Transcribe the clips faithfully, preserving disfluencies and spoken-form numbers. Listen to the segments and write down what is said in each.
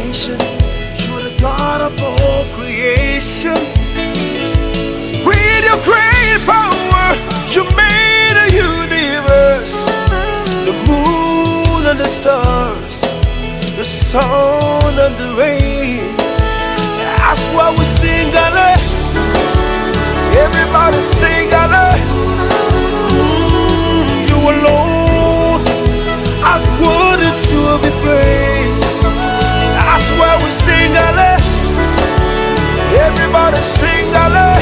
salvation. You're the God of all creation. With your great power, you made a universe. The moon and the stars, the sun and the rain. That's why we sing, Allah. Everybody sing, Allah. Mm, you alone are worthy to be praised. That's why we sing, Allah. Everybody sing, Allah.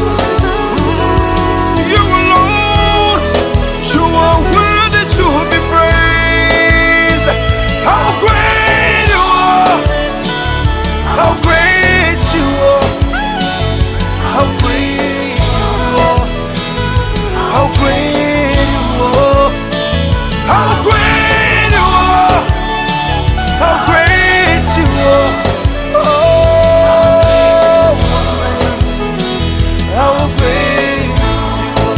Mm, you alone, you are worthy to be praised. How great you are! How great you are! How great you are! How great you are! How great you are! How great you are! Oh, how great you are!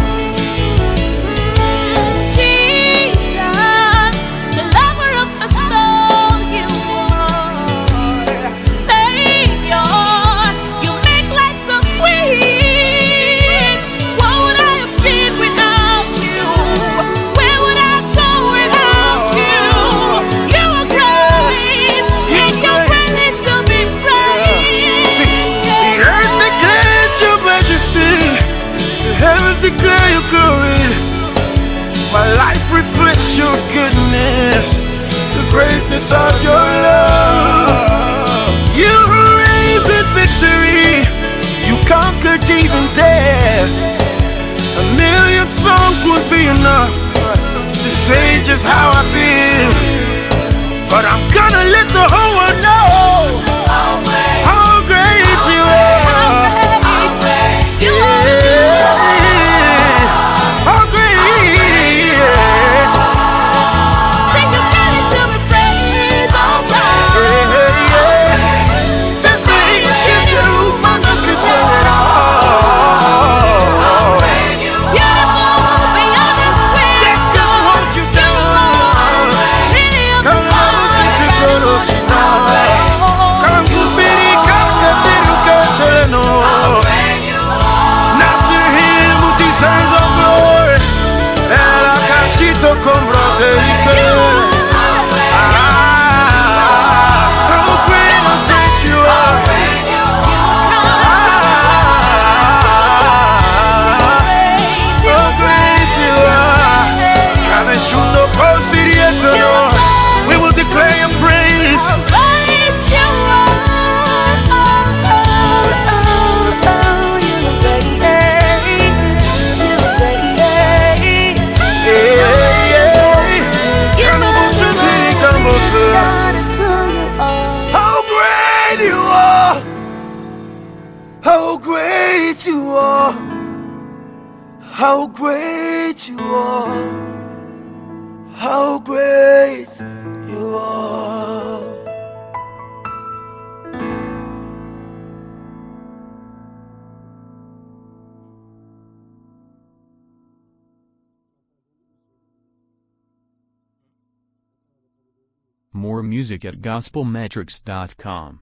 Jesus, the lover of my soul, you are. Savior, you make life so sweet. What would I have been without you? Where would I go without you? You are great, and you're greatly to be praised. See, the earth declares your majesty, the heavens declare your glory. My life reflects your goodness, the greatness of your love. You reigned in victory, you conquered even death. A million songs would be enough to say just how I feel, but I'm gonna let the whole world know how great you are. You are. How great, yeah. Think you're greatly to be praised, oh God. Yeah, yeah. The things you do, I'm not controlling all. Beautiful beyond description. That's not what you do. Lily of the Come on, listen to valley, God, you know. Come to city, come to city, come to no. Not to him who deserves all glory. El Akashito con Roderick. How great, how great you are. How great you are. Kameshundo Posirieto. We will declare your praise. great you are. Oh, oh, oh, oh, you're great. You're great. Yeah, yeah. Kanabusuti, kanabusu. How great you are! How great you are! How great you are! How great you are! More music at gospel metrics dot com.